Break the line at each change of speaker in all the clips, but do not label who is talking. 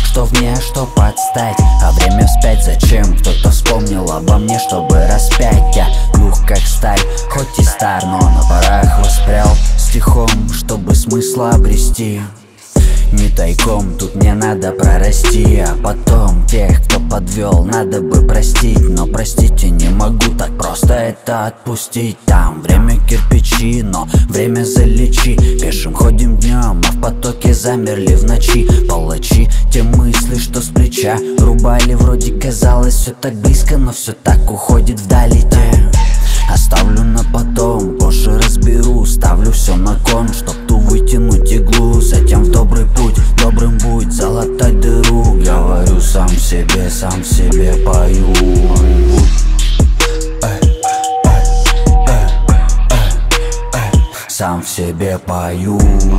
что в мне, что подстать. А время вспять, зачем? Кто-то вспомнил обо мне, чтобы распять. Я глух как сталь, хоть и стар, но на порах воспрял стихом, чтобы смысла обрести. Не тайком, тут мне надо прорасти, а потом тех, кто подвел, надо бы простить. Но простить я не могу так просто это отпустить. Там время кирпичи, но время залечи. Пешим ходим днем, а в потоке замерли в ночи. Палачи, те мысли, что с плеча рубали. Вроде казалось все так близко, но все так уходит вдали. Оставлю на потом, позже разберу. Ставлю все на кон, чтоб ту вытянуть иглу. Затем в добрый путь, добрым будь, залатать дыру. Говорю сам себе пою. Сам в себе пою.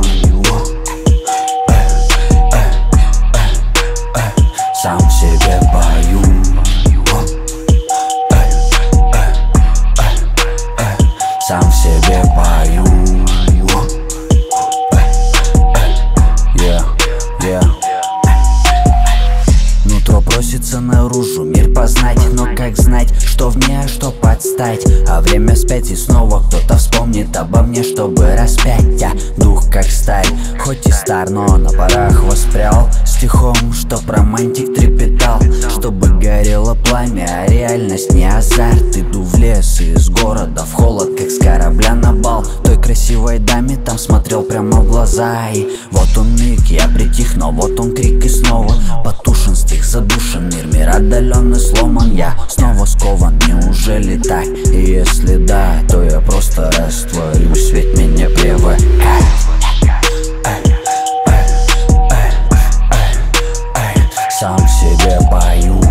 Сам в себе пою. Сам в себе пою. Нутро просится наружу, мир познать. Но как знать, что в мне, что подстать? А время вспять, и снова кто-то вспомнит обо мне, чтобы распять. Я дух как сталь, хоть и стар, но на порах воспрял стихом, чтоб романтик трепетал, чтобы горело пламя, а реальность не азарт. Иду в лес из города в холод, как с корабля на бал. Той красивой даме там смотрел прямо в глаза. И вот он миг, я притих, но вот он крик, и снова потушен стих, задушен мир отдаленно сломан. Я снова скован, неужели так? И если да, то я просто растворюсь, ведь меня привыкать. Сам себе пою.